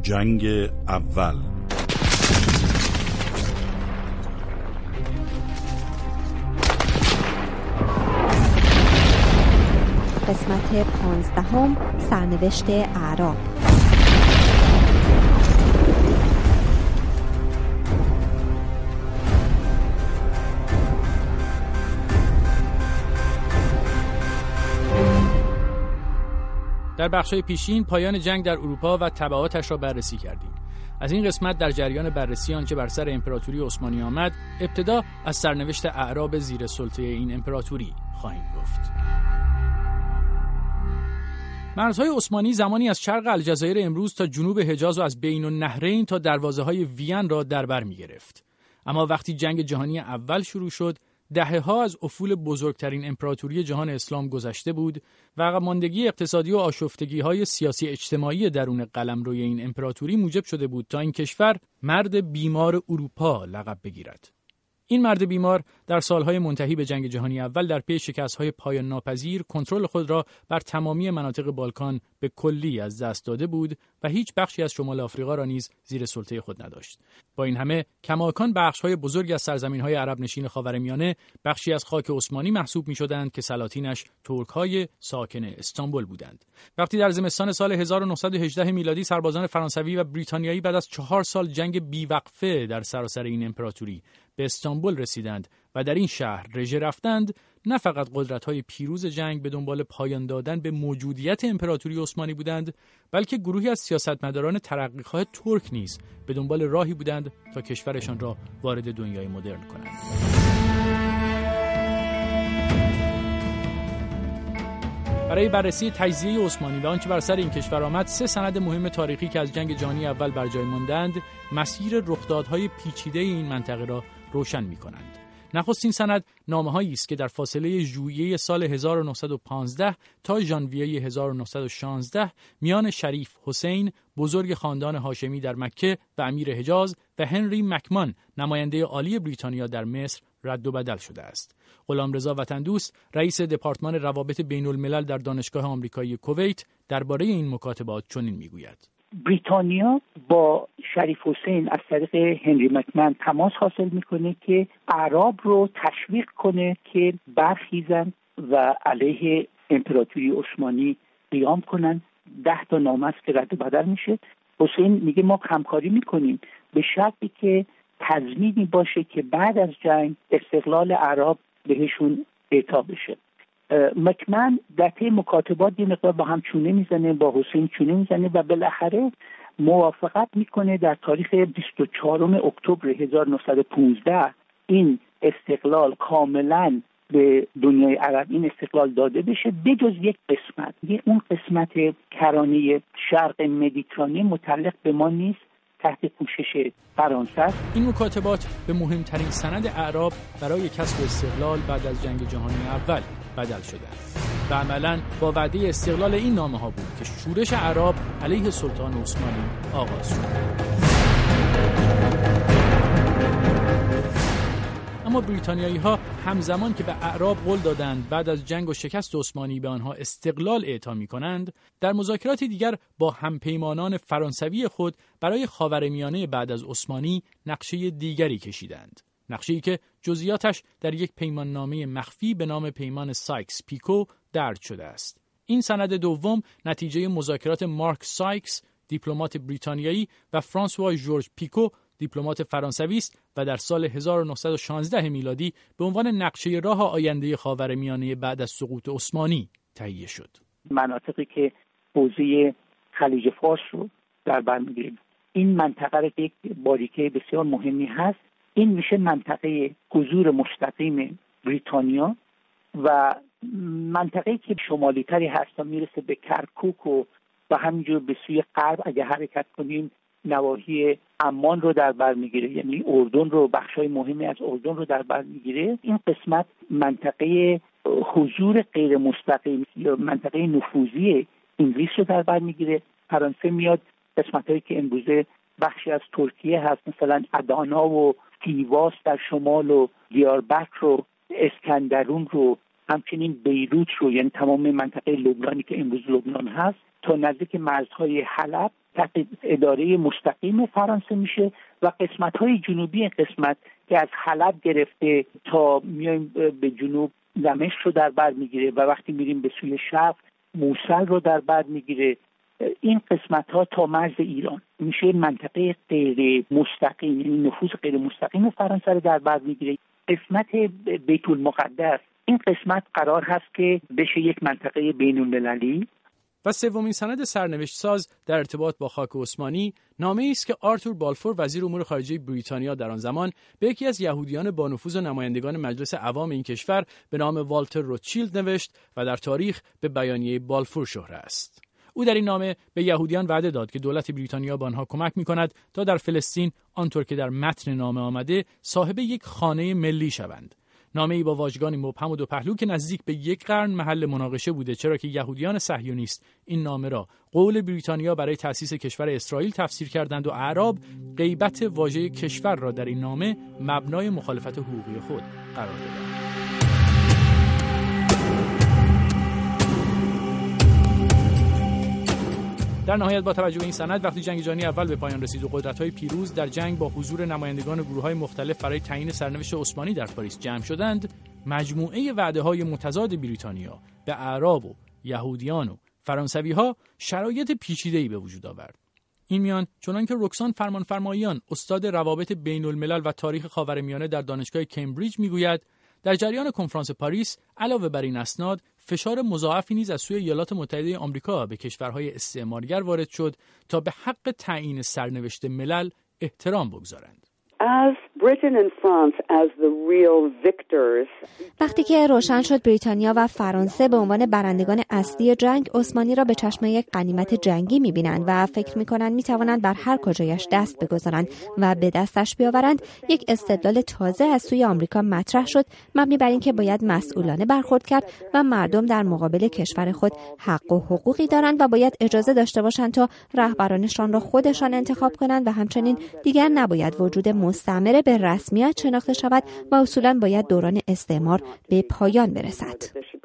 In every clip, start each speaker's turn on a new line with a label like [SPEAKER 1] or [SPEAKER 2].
[SPEAKER 1] جنگ اول.
[SPEAKER 2] قسمت 15 سرنوشت اعراب.
[SPEAKER 3] در بخش‌های پیشین پایان جنگ در اروپا و تبعاتش را بررسی کردیم. از این قسمت در جریان بررسی آنچه بر سر امپراتوری عثمانی آمد، ابتدا از سرنوشت اعراب زیر سلطه این امپراتوری خواهیم گفت. مرزهای عثمانی زمانی از شرق الجزایر امروز تا جنوب حجاز و از بین النهرین تا دروازه‌های وین را در بر می‌گرفت. اما وقتی جنگ جهانی اول شروع شد، دهه‌ها از افول بزرگترین امپراتوری جهان اسلام گذشته بود و عقب ماندگی اقتصادی و آشفتگی‌های سیاسی اجتماعی درون قلمروی این امپراتوری موجب شده بود تا این کشور مرد بیمار اروپا لقب بگیرد. این مرد بیمار در سالهای منتهی به جنگ جهانی اول در پی شکست‌های پایان ناپذیر کنترل خود را بر تمامی مناطق بالکان به کلی از دست داده بود و هیچ بخشی از شمال آفریقا را نیز زیر سلطه خود نداشت. با این همه کماکان بخش‌های بزرگی از سرزمین‌های عرب نشین خاورمیانه بخشی از خاک عثمانی محسوب می‌شدند که سلاطینش ترک‌های ساکن استانبول بودند. وقتی در زمستان سال 1918 میلادی سربازان فرانسوی و بریتانیایی بعد از 4 سال جنگ بیوقفه در سراسر این امپراتوری به استانبول رسیدند و در این شهر رژه رفتند، نه فقط قدرت‌های پیروز جنگ به دنبال پایان دادن به موجودیت امپراتوری عثمانی بودند، بلکه گروهی از سیاستمداران ترقیخواه ترک نیز به دنبال راهی بودند تا کشورشان را وارد دنیای مدرن کنند. برای بررسی تجزیه عثمانی و آنچه بر سر این کشور آمد، 3 سند مهم تاریخی که از جنگ جهانی اول بر جای ماندند، مسیر رخدادهای پیچیده این منطقه را روشن می‌کنند. نخستین سند نامه‌هایی است که در فاصله ژوئیه سال 1915 تا ژانویه 1916 میان شریف حسین بزرگ خاندان هاشمی در مکه و امیر حجاز و هنری مکمان نماینده عالی بریتانیا در مصر رد و بدل شده است. غلامرضا وطن‌دوست رئیس دپارتمان روابط بین‌الملل در دانشگاه آمریکایی کویت درباره این مکاتبات چنین میگوید:
[SPEAKER 4] بریتانیا با شریف حسین از طریق هنری مکمن تماس حاصل میکنه که اعراب رو تشویق کنه که برخیزن و علیه امپراتوری عثمانی قیام کنن. 10 تا نامه است که رد و بدل میشه. حسین میگه ما همکاری میکنیم به شرطی که تضمینی باشه که بعد از جنگ استقلال اعراب بهشون اعطا بشه. مکمن در طی مکاتبات یه مقدار با هم چونه میزنه، با حسین چونه میزنه و بالاخره موافقت میکنه در تاریخ 24 اکتبر 1915 این استقلال کاملا به دنیای عرب این استقلال داده بشه، بجز یک قسمت. اون قسمت کرانه شرق مدیترانه متعلق به ما نیست، تحت پوشش فرانسه است.
[SPEAKER 3] این مکاتبات به مهمترین سند اعراب برای کسب استقلال بعد از جنگ جهانی اول بدل شده و عملاً با وعده استقلال این نامه‌ها بود که شورش اعراب علیه سلطان عثمانی آغاز شد. اما بریتانیایی‌ها همزمان که به اعراب قول دادند بعد از جنگ و شکست عثمانی به آنها استقلال اعطا می‌کنند، در مذاکراتی دیگر با همپیمانان فرانسوی خود برای خاورمیانه بعد از عثمانی نقشه دیگری کشیدند. نقشه‌ای که جزئیاتش در یک پیماننامه مخفی به نام پیمان سایکس پیکو درج شده است. این سند دوم نتیجه مذاکرات مارک سایکس، دیپلمات بریتانیایی، و فرانسوا ژورژ پیکو، دیپلمات فرانسوی است و در سال 1916 میلادی به عنوان نقشه راه آینده خاورمیانه بعد از سقوط عثمانی تهیه شد.
[SPEAKER 4] مناطقی که حوزه خلیج فارس رو در بر می‌گیره، این منطقه را یک باریکه بسیار مهمی هست. این میشه منطقه حضور مستقیم بریتانیا و منطقه‌ای که شمالی تری هست تا میرسه به کرکوک و همینجور به سوی غرب اگه حرکت کنیم نواحی عمان رو در بر میگیره، یعنی اردن رو، بخشای مهمی از اردن رو در بر میگیره. این قسمت منطقه حضور غیر مستقیم یا منطقه نفوذی انگلیس رو در بر میگیره. فرانسه میاد قسمتایی که امروزه بخشی از ترکیه هست، مثلا ادانا و تیواس در شمال و دیاربکر و اسکندرون رو، همچنین بیروت رو، یعنی تمام منطقه لبنانی که امروز لبنان هست، تا نزدیک مرزهای حلب تحت اداره مستقیم فرانسه میشه و قسمت‌های جنوبی این قسمت که از حلب گرفته تا میایم به جنوب دمشق رو در بر میگیره و وقتی میریم به سوی شرق موصل رو در بر میگیره. این قسمت‌ها تا مرز ایران میشه منطقه غیر مستقیم، یعنی نفوذ غیر مستقیم فرانسه رو در بر میگیره. قسمت بیت المقدس این قسمت قرار هست که بشه یک منطقه بین‌المللی.
[SPEAKER 3] و سومین سند سرنوشت ساز در ارتباط با خاک عثمانی نامه‌ای است که آرتور بالفور وزیر امور خارجه بریتانیا در آن زمان به یکی از یهودیان با نفوذ و نمایندگان مجلس عوام این کشور به نام والتر روتشیلد نوشت و در تاریخ به بیانیه بالفور شهره است. او در این نامه به یهودیان وعده داد که دولت بریتانیا به آنها کمک می‌کند تا در فلسطین آنطور که در متن نامه آمده صاحب یک خانه ملی شوند. نامه‌ای با واژگانی مبهم و دو پهلو که نزدیک به یک قرن محل مناقشه بوده، چرا که یهودیان صهیونیست این نامه را قول بریتانیا برای تأسیس کشور اسرائیل تفسیر کردند و اعراب غیبت واژه کشور را در این نامه مبنای مخالفت حقوقی خود قرار دادند. در نهایت با توجه به این سند وقتی جنگ جهانی اول به پایان رسید و قدرت‌های پیروز در جنگ با حضور نمایندگان گروه‌های مختلف برای تعیین سرنوشت عثمانی در پاریس جمع شدند، مجموعه وعده‌های متضاد بریتانیا به اعراب و یهودیان و فرانسوی‌ها شرایط پیچیده‌ای به وجود آورد. این میان چنانکه رکسان فرمانفرماییان استاد روابط بین‌الملل و تاریخ خاورمیانه در دانشگاه کمبریج میگوید در جریان کنفرانس پاریس علاوه بر این اسناد فشار مضاعفی نیز از سوی ایالات متحده آمریکا به کشورهای استعمارگر وارد شد تا به حق تعیین سرنوشت ملل احترام بگذارند.
[SPEAKER 2] وقتی که روشن شد بریتانیا و فرانسه به عنوان برندگان اصلی جنگ عثمانی را به چشم یک غنیمت جنگی می‌بینند و فکر می‌کنند می‌توانند بر هر کجایش دست بگذارند و به دستش بیاورند، یک استدلال تازه از سوی آمریکا مطرح شد مبنی بر اینکه باید مسئولانه برخورد کرد و مردم در مقابل کشور خود حق و حقوقی دارند و باید اجازه داشته باشند تا رهبرانشان را خودشان انتخاب کنند و همچنین دیگر نباید وجود مستعمره به رسمیت شناخته شود و اصولاً باید دوران استعمار به پایان برسد.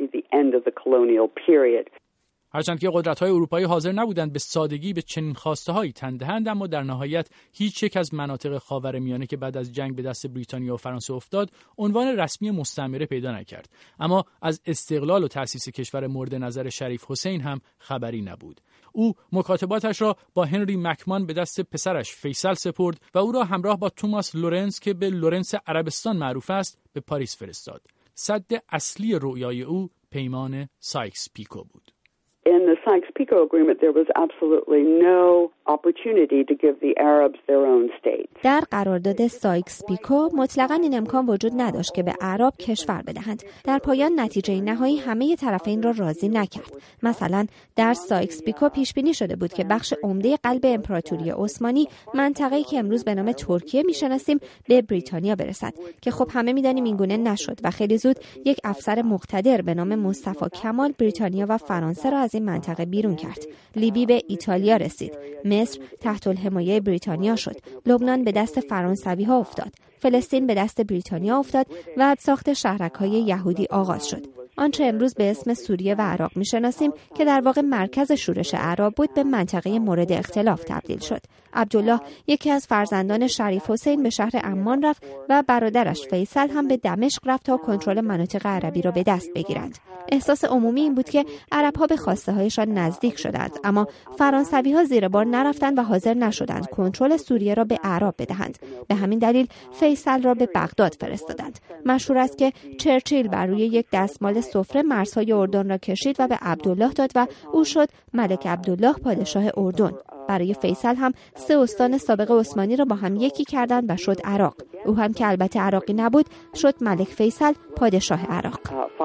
[SPEAKER 3] هرچند که قدرت‌های اروپایی حاضر نبودند به سادگی به چنین خواسته‌هایی تن دهند، اما در نهایت هیچ یک از مناطق خاورمیانه که بعد از جنگ به دست بریتانیا و فرانسه افتاد عنوان رسمی مستعمره پیدا نکرد. اما از استقلال و تأسیس کشور مورد نظر شریف حسین هم خبری نبود. او مکاتباتش را با هنری مکمان به دست پسرش فیصل سپرد و او را همراه با توماس لورنس که به لورنس عربستان معروف است به پاریس فرستاد. سد اصلی رویای او پیمان سایکس پیکو بود.
[SPEAKER 1] In the Sykes-Picot Agreement, there was absolutely no opportunity to give the Arabs their own state.
[SPEAKER 2] در قرارداد سایکس پیکو مطلقاً این امکان وجود نداشت که به اعراب کشور بدهند. در پایان نتیجه نهایی همه طرفین را راضی نکرد. مثلا در سایکس پیکو پیش بینی شده بود که بخش عمده قلب امپراتوری عثمانی، منطقه‌ای که امروز به نام ترکیه میشناسیم، به بریتانیا برسد که خب همه میدانیم این گونه نشد و خیلی زود یک افسر مقتدر به نام مصطفی کمال بریتانیا و فرانسه را از این منطقه بیرون کرد. لیبی به ایتالیا رسید. مصر تحت الحمایه بریتانیا شد. لبنان به دست فرانسوی‌ها افتاد. فلسطین به دست بریتانیا افتاد و ساخت شهرک‌های یهودی آغاز شد. آنچه امروز به اسم سوریه و عراق می‌شناسیم که در واقع مرکز شورش اعراب بود، به منطقه مورد اختلاف تبدیل شد. عبدالله، یکی از فرزندان شریف حسین، به شهر عمان رفت و برادرش فیصل هم به دمشق رفت تا کنترل مناطق عربی را به دست بگیرند. احساس عمومی این بود که عرب‌ها به خواسته‌هایشان نزدیک شدند، اما فرانسوی‌ها زیر بار نرفتند و حاضر نشدند کنترل سوریه را به اعراب بدهند. به همین دلیل فیصل را به بغداد فرستادند. مشهور است که چرچیل بر روی یک دستمال سفره مرزهای اردن را کشید و به عبدالله داد و او شد ملک عبدالله پادشاه اردن. برای فیصل هم 3 استان سابق عثمانی را با هم یکی کردند و شد عراق. او هم که البته عراقی نبود شد ملک فیصل پادشاه عراق.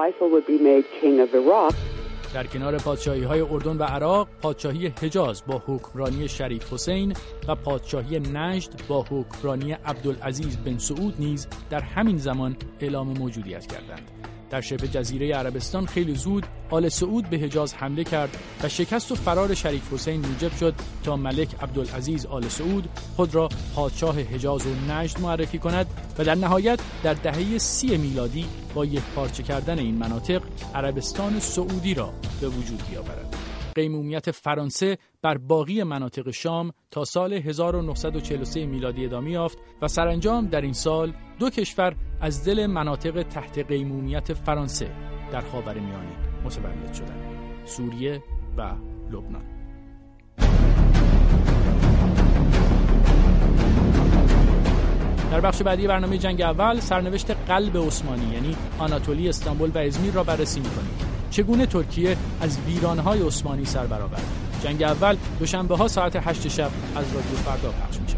[SPEAKER 3] در کنار پادشاهی‌های اردن و عراق، پادشاهی حجاز با حکمرانی شریف حسین و پادشاهی نجد با حکمرانی عبدالعزیز بن سعود نیز در همین زمان اعلام موجودیت کردند. در شبه جزیره عربستان خیلی زود آل سعود به حجاز حمله کرد و شکست و فرار شریف حسین موجب شد تا ملک عبدالعزیز آل سعود خود را پادشاه حجاز و نجد معرفی کند و در نهایت در دهه 30 میلادی با یک پارچه کردن این مناطق عربستان سعودی را به وجود بیاورد. قیمومیت فرانسه بر باقی مناطق شام تا سال 1943 میلادی ادامه یافت و سرانجام در این سال 2 کشور از دل مناطق تحت قیمومیت فرانسه در خاورمیانه متولد شدند: سوریه و لبنان. در بخش بعدی برنامه جنگ اول سرنوشت قلب عثمانی یعنی آناتولی، استانبول و ازمیر را بررسی می‌کنیم. چگونه ترکیه از ویرانه‌های عثمانی سر برآورد؟ جنگ اول دوشنبه‌ها ساعت 8 شب از رادیو فردا پخش می‌شود.